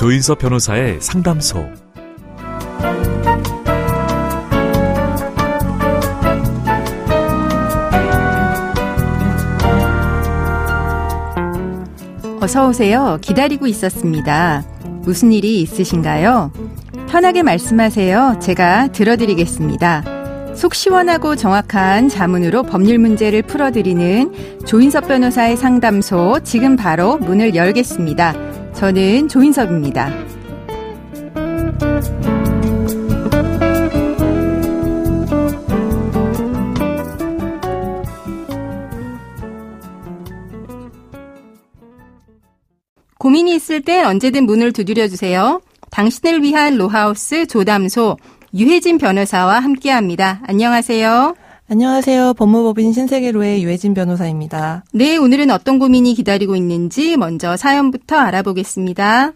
조인섭 변호사의 상담소. 어서 오세요. 기다리고 있었습니다. 무슨 일이 있으신가요? 편하게 말씀하세요. 제가 들어드리겠습니다. 속 시원하고 정확한 자문으로 법률 문제를 풀어드리는 조인섭 변호사의 상담소, 지금 바로 문을 열겠습니다. 저는 조인섭입니다. 고민이 있을 땐 언제든 문을 두드려주세요. 당신을 위한 로하우스 조담소, 유혜진 변호사와 함께합니다. 안녕하세요. 안녕하세요. 법무법인 신세계로의 유혜진 변호사입니다. 네, 오늘은 어떤 고민이 기다리고 있는지 먼저 사연부터 알아보겠습니다.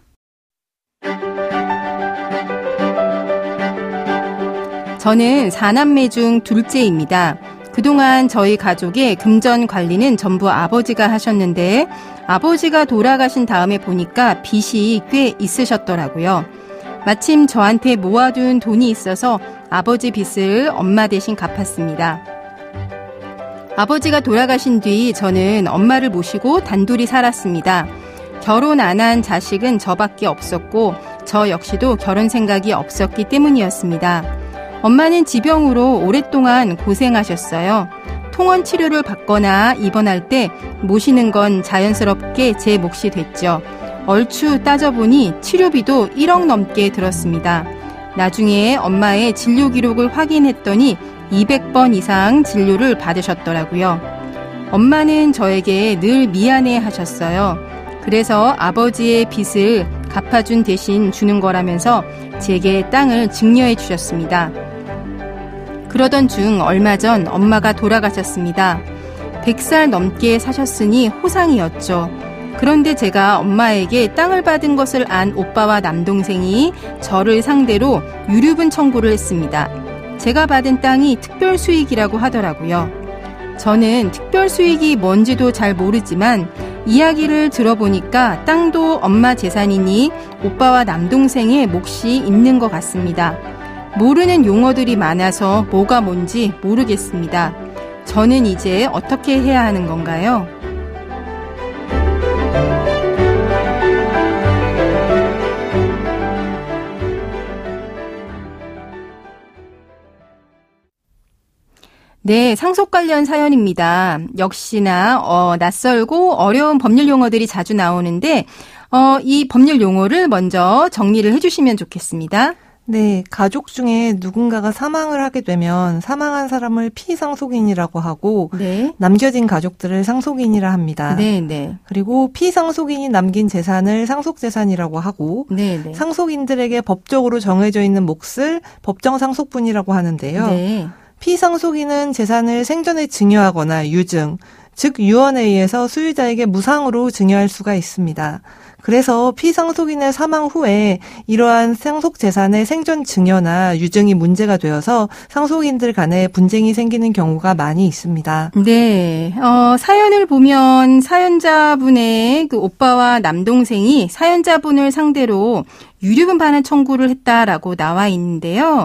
저는 4남매 중 둘째입니다. 그동안 저희 가족의 금전 관리는 전부 아버지가 하셨는데 아버지가 돌아가신 다음에 보니까 빚이 꽤 있으셨더라고요. 마침 저한테 모아둔 돈이 있어서 아버지 빚을 엄마 대신 갚았습니다. 아버지가 돌아가신 뒤 저는 엄마를 모시고 단둘이 살았습니다. 결혼 안 한 자식은 저밖에 없었고 저 역시도 결혼 생각이 없었기 때문이었습니다. 엄마는 지병으로 오랫동안 고생하셨어요. 통원 치료를 받거나 입원할 때 모시는 건 자연스럽게 제 몫이 됐죠. 얼추 따져보니 치료비도 1억 넘게 들었습니다. 나중에 엄마의 진료 기록을 확인했더니 200번 이상 진료를 받으셨더라고요. 엄마는 저에게 늘 미안해 하셨어요. 그래서 아버지의 빚을 갚아준 대신 주는 거라면서 제게 땅을 증여해 주셨습니다. 그러던 중 얼마 전 엄마가 돌아가셨습니다. 100살 넘게 사셨으니 호상이었죠. 그런데 제가 엄마에게 땅을 받은 것을 안 오빠와 남동생이 저를 상대로 유류분 청구를 했습니다. 제가 받은 땅이 특별수익이라고 하더라고요. 저는 특별수익이 뭔지도 잘 모르지만 이야기를 들어보니까 땅도 엄마 재산이니 오빠와 남동생의 몫이 있는 것 같습니다. 모르는 용어들이 많아서 뭐가 뭔지 모르겠습니다. 저는 이제 어떻게 해야 하는 건가요? 네, 상속 관련 사연입니다. 역시나 낯설고 어려운 법률 용어들이 자주 나오는데 이 법률 용어를 먼저 정리를 해주시면 좋겠습니다. 네, 가족 중에 누군가가 사망을 하게 되면 사망한 사람을 피상속인이라고 하고 네. 남겨진 가족들을 상속인이라 합니다. 네, 네. 그리고 피상속인이 남긴 재산을 상속재산이라고 하고 네, 네. 상속인들에게 법적으로 정해져 있는 몫을 법정상속분이라고 하는데요. 네. 피상속인은 재산을 생전에 증여하거나 유증, 즉 유언에 의해서 수유자에게 무상으로 증여할 수가 있습니다. 그래서 피상속인의 사망 후에 이러한 상속 재산의 생전 증여나 유증이 문제가 되어서 상속인들 간에 분쟁이 생기는 경우가 많이 있습니다. 네, 사연을 보면 사연자분의 그 오빠와 남동생이 사연자분을 상대로 유류분 반환 청구를 했다라고 나와 있는데요.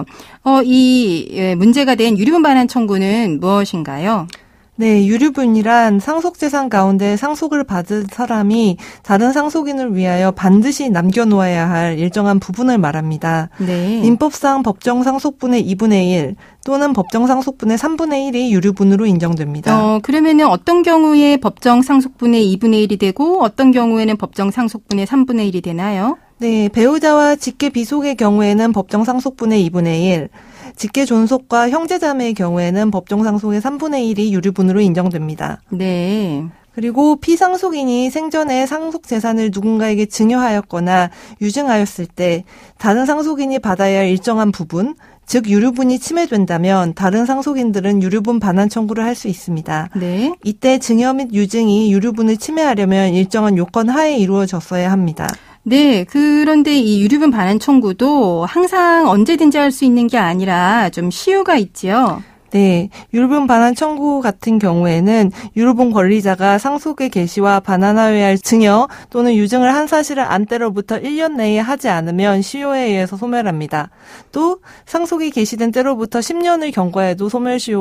이 문제가 된 유류분 반환 청구는 무엇인가요? 네, 유류분이란 상속재산 가운데 상속을 받은 사람이 다른 상속인을 위하여 반드시 남겨놓아야 할 일정한 부분을 말합니다. 네. 민법상 법정상속분의 2분의 1 또는 법정상속분의 3분의 1이 유류분으로 인정됩니다. 그러면은 어떤 경우에 법정상속분의 2분의 1이 되고 어떤 경우에는 법정상속분의 3분의 1이 되나요? 네, 배우자와 직계 비속의 경우에는 법정상속분의 2분의 1, 직계 존속과 형제자매의 경우에는 법정상속의 3분의 1이 유류분으로 인정됩니다. 네. 그리고 피상속인이 생전에 상속재산을 누군가에게 증여하였거나 유증하였을 때 다른 상속인이 받아야 할 일정한 부분, 즉 유류분이 침해된다면 다른 상속인들은 유류분 반환 청구를 할 수 있습니다. 네. 이때 증여 및 유증이 유류분을 침해하려면 일정한 요건 하에 이루어졌어야 합니다. 네, 그런데 이 유류분 반환 청구도 항상 언제든지 할 수 있는 게 아니라 좀 시효가 있지요. 네, 유류분 반환 청구 같은 경우에는 유류분 권리자가 상속의 개시와 반환하여야 할 증여 또는 유증을 한 사실을 안 때로부터 1년 내에 하지 않으면 시효에 의해서 소멸합니다. 또 상속이 개시된 때로부터 10년을 경과해도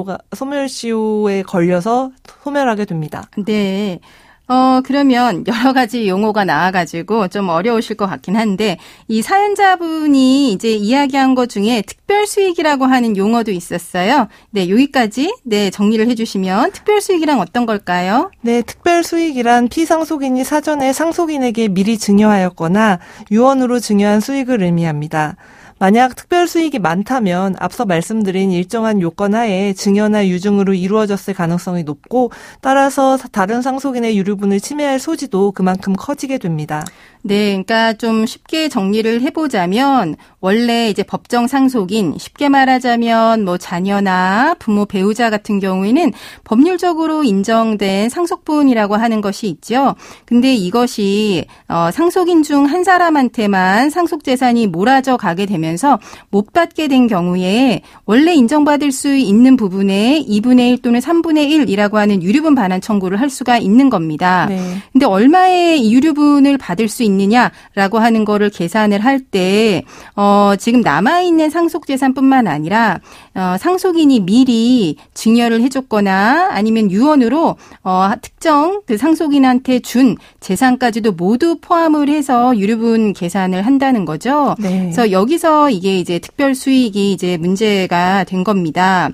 소멸시효에 걸려서 소멸하게 됩니다. 네. 그러면 여러 가지 용어가 나와가지고 좀 어려우실 것 같긴 한데, 이 사연자분이 이제 이야기한 것 중에 특별수익이라고 하는 용어도 있었어요. 네, 여기까지, 네, 정리를 해주시면, 특별수익이란 어떤 걸까요? 네, 특별수익이란 피상속인이 사전에 상속인에게 미리 증여하였거나 유언으로 증여한 수익을 의미합니다. 만약 특별수익이 많다면 앞서 말씀드린 일정한 요건 하에 증여나 유증으로 이루어졌을 가능성이 높고, 따라서 다른 상속인의 유류분을 침해할 소지도 그만큼 커지게 됩니다. 네, 그러니까 좀 쉽게 정리를 해보자면, 원래 이제 법정 상속인, 쉽게 말하자면 뭐 자녀나 부모, 배우자 같은 경우에는 법률적으로 인정된 상속분이라고 하는 것이 있죠. 근데 이것이 상속인 중 한 사람한테만 상속재산이 몰아져 가게 되면서 못 받게 된 경우에 원래 인정받을 수 있는 부분에 2분의 1 또는 3분의 1이라고 하는 유류분 반환 청구를 할 수가 있는 겁니다. 네. 근데 얼마의 유류분을 받을 수 있느냐라고 하는 거를 계산을 할 때 지금 남아있는 상속재산뿐만 아니라 상속인이 미리 증여를 해줬거나 아니면 유언으로 특정 그 상속인한테 준 재산까지도 모두 포함을 해서 유류분 계산을 한다는 거죠. 네. 그래서 여기서 이게 이제 특별 수익이 이제 문제가 된 겁니다.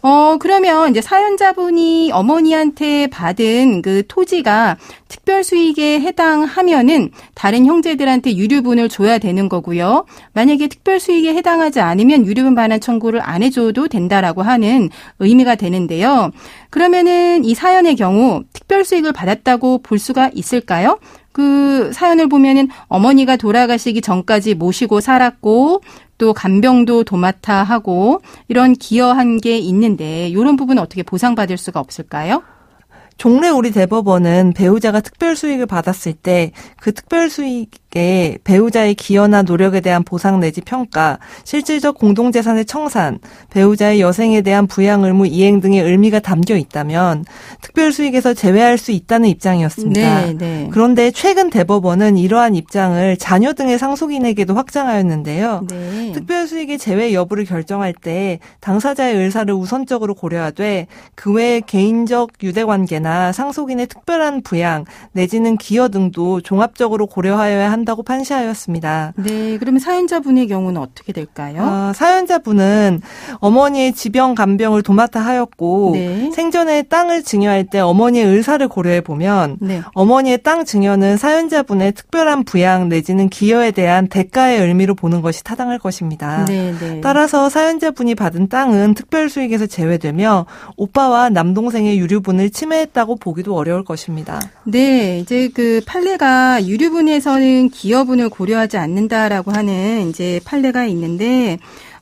그러면 이제 사연자분이 어머니한테 받은 그 토지가 특별 수익에 해당하면은 다른 형제들한테 유류분을 줘야 되는 거고요. 만약에 특별 수익에 해당하지 않으면 유류분 반환 청구를 안 해줘도 된다라고 하는 의미가 되는데요. 그러면은 이 사연의 경우 특별 수익을 받았다고 볼 수가 있을까요? 그 사연을 보면은 어머니가 돌아가시기 전까지 모시고 살았고, 또 간병도 도맡아 하고 이런 기여한 게 있는데 이런 부분은 어떻게 보상받을 수가 없을까요? 종래 우리 대법원은 배우자가 특별수익을 받았을 때 그 특별수익에 배우자의 기여나 노력에 대한 보상 내지 평가, 실질적 공동재산의 청산, 배우자의 여생에 대한 부양 의무 이행 등의 의미가 담겨 있다면 특별수익에서 제외할 수 있다는 입장이었습니다. 네, 네. 그런데 최근 대법원은 이러한 입장을 자녀 등의 상속인에게도 확장하였는데요. 네. 특별수익의 제외 여부를 결정할 때 당사자의 의사를 우선적으로 고려하되 그 외에 개인적 유대관계나 상속인의 특별한 부양 내지는 기여 등도 종합적으로 고려하여야 한다고 판시하였습니다. 네, 그러면 사연자분의 경우는 어떻게 될까요? 사연자분은 어머니의 지병, 간병을 도맡아 하였고 네. 생전에 땅을 증여할 때 어머니의 의사를 고려해 보면 네. 어머니의 땅 증여는 사연자분의 특별한 부양 내지는 기여에 대한 대가의 의미로 보는 것이 타당할 것입니다. 네, 네. 따라서 사연자분이 받은 땅은 특별수익에서 제외되며 오빠와 남동생의 유류분을 침해했다고 보기도 어려울 것입니다. 네, 이제 그 판례가 유류분에서는 기여분을 고려하지 않는다라고 하는 이제 판례가 있는데,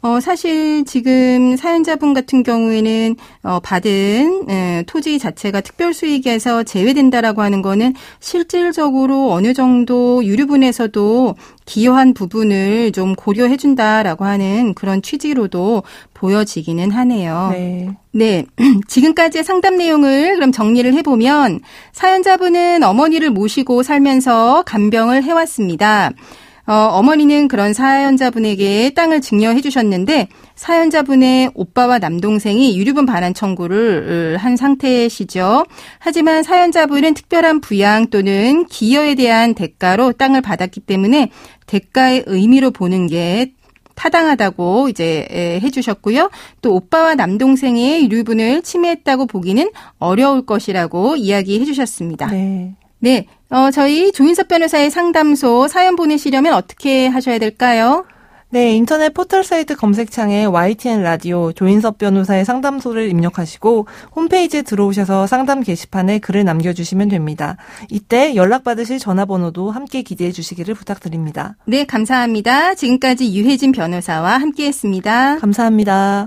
사실 지금 사연자분 같은 경우에는 받은 토지 자체가 특별수익에서 제외된다라고 하는 거는 실질적으로 어느 정도 유류분에서도 기여한 부분을 좀 고려해준다라고 하는 그런 취지로도 보여지기는 하네요. 네. 네. 지금까지의 상담 내용을 그럼 정리를 해보면 사연자분은 어머니를 모시고 살면서 간병을 해왔습니다. 어머니는 그런 사연자분에게 땅을 증여해 주셨는데 사연자분의 오빠와 남동생이 유류분 반환 청구를 한 상태시죠. 하지만 사연자분은 특별한 부양 또는 기여에 대한 대가로 땅을 받았기 때문에 대가의 의미로 보는 게 타당하다고 이제 해주셨고요. 또 오빠와 남동생의 유류분을 침해했다고 보기는 어려울 것이라고 이야기해 주셨습니다. 네. 네. 저희 조인섭 변호사의 상담소 사연 보내시려면 어떻게 하셔야 될까요? 네, 인터넷 포털 사이트 검색창에 YTN 라디오 조인섭 변호사의 상담소를 입력하시고 홈페이지에 들어오셔서 상담 게시판에 글을 남겨주시면 됩니다. 이때 연락받으실 전화번호도 함께 기재해 주시기를 부탁드립니다. 네, 감사합니다. 지금까지 유혜진 변호사와 함께했습니다. 감사합니다.